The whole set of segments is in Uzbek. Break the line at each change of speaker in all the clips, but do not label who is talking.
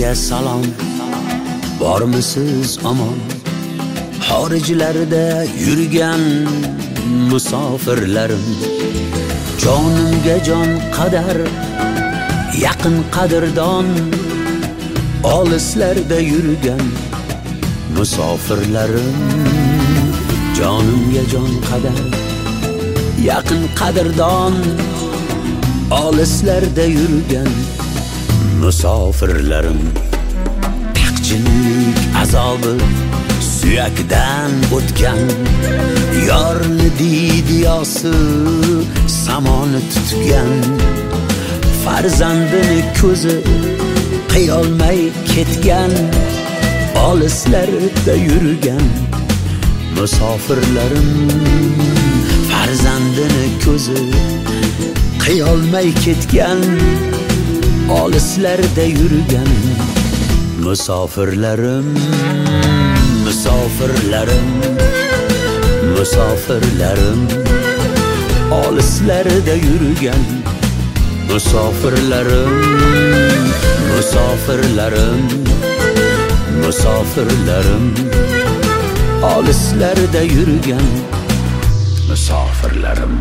sizlarga salom. Bormisiz omon? Xorijlarda yurgan musofirlarim, jonimga jon qadar, yaqin qadrdon, olislarda yurgan musofirlarim, jonimga jon qadar, yaqin qadrdon, olislarda yurgan musofirlarim. Taqjinlik azobi suyakdan o'tgan, yorni didiyosi samoni tutgan, farzandini ko'zi qiyolmay ketgan, olislarda yurgan musofirlarim, farzandini ko'zi qiyolmay ketgan, olislarda yurgan musofirlarim, musofirlarim, musofirlarim, olislarda yurgan musofirlarim, musofirlarim, musofirlarim, olislarda yurgan musofirlarim.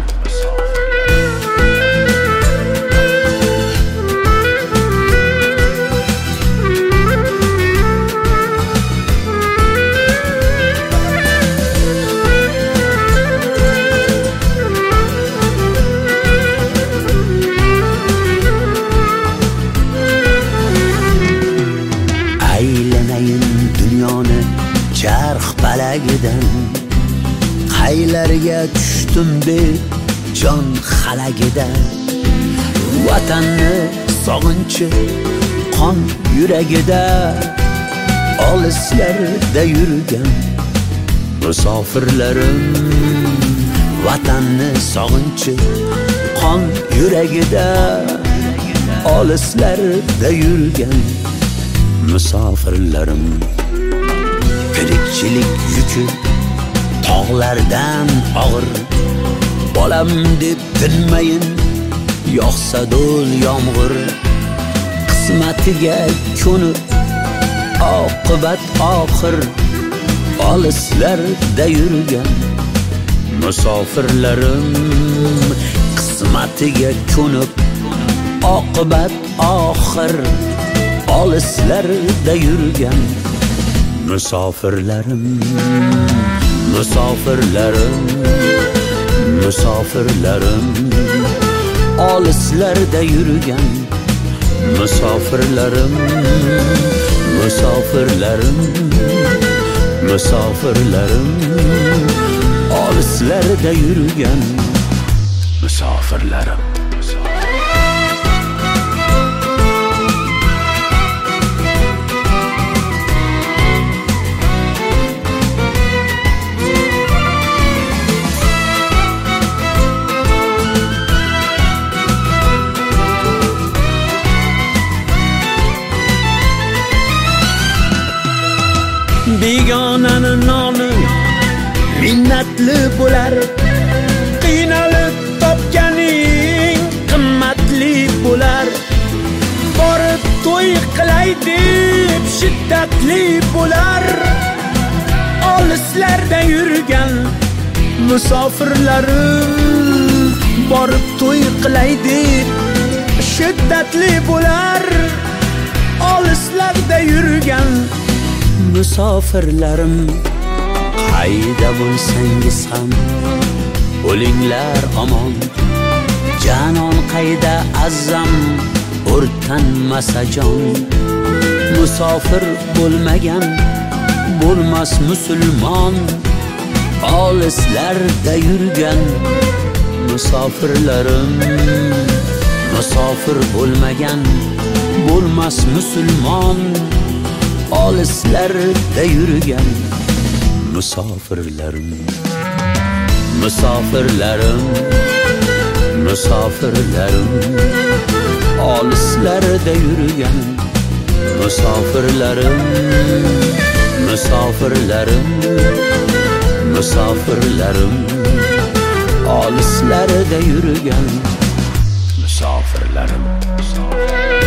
Dunyoni charx palagidan, qaylarga tushdim deb jon xalagida, vatanni sog'inchi qon yuragida, olislarda yurgan musofirlarim, vatanni sog'inchi qon yuragida, olislarda yurgan musofirlarim. Tirikchilik yuki tog'lardan og'ir, bolam deb tinmayin yoqsa do'l yomg'ir, qismatiga ko'nib oqibat oxir, olislarda yurgan musofirlarim, qismatiga ko'nib oqibat oxir, olislarda yurgan musofirlarim, musofirlarim, musofirlarim, olislarda yurgan musofirlarim, musofirlarim, musofirlarim, olislarda yurgan musofirlarim. Begonani noni minnatli bo'lar, qiynalib topganing qimmatli bo'lar, borib to'y qilay deb shiddatli bo'lar, olislarda yurgan musofirlarim, borib to'y qilay deb shiddatli bo'lar, olislarda yurgan musofirlarim. Qayda bo'lsangiz ham o'linglar omon, janon qayda azzam o'rtanmasa jon, musofir bo'lmagan bo'lmas musulmon, olislarda yurgan musofirlarim, musofir bo'lmagan bo'lmas musulmon, olislarda yurgan musofirlarim, musofirlarim, musofirlarim, olislarda yurgan musofirlarim, musofirlarim, musofirlarim, olislarda yurgan musofirlarim.